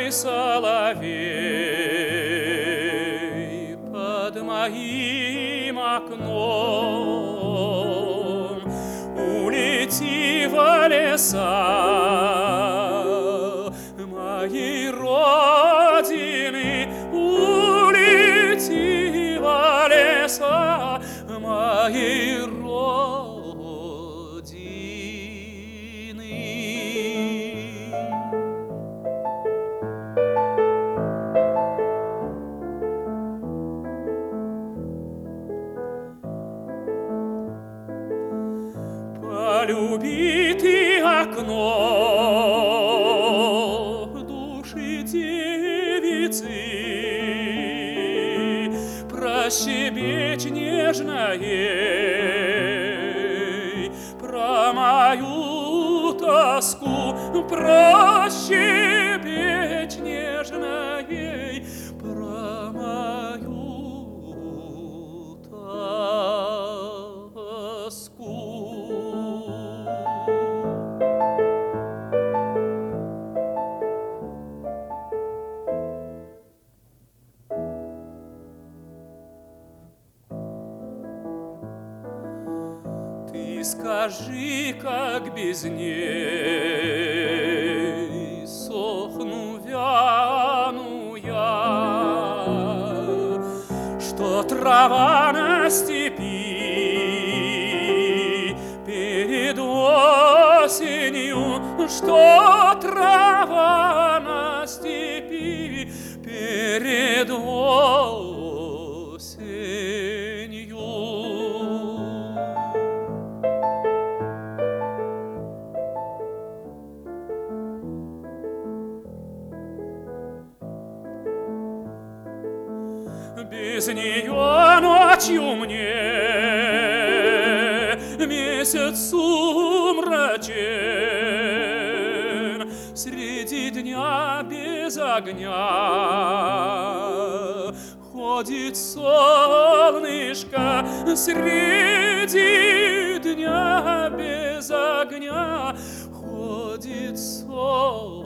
мой соловей, под моим окном улети в леса моей родины, улети в леса моей родины. Полюби ты окно души девицы, прощебечь нежно ей про мою тоску, прощебечь нежно ей про мою тоску. Ты скажи, как без ней сохну, вяну я, что трава на степи перед осенью, что трава на степи перед осенью. Без нее ночью мне месяц сумрачен, среди дня без огня ходит солнышко, среди дня без огня ходит солнышко.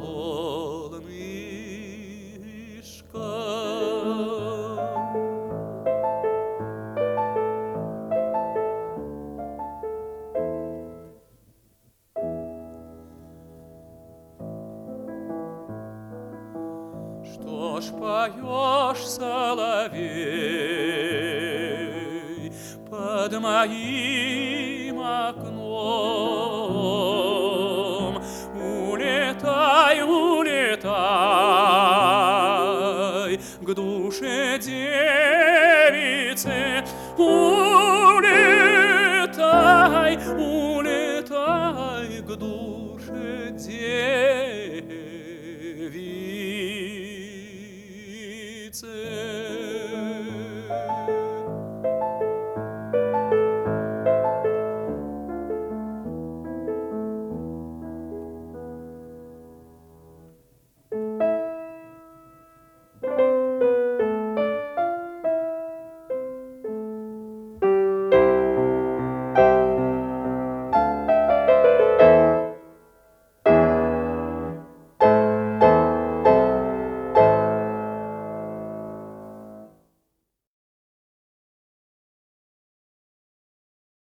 Что ж поешь, соловей, под моим окном? Улетай, улетай к душе девицы,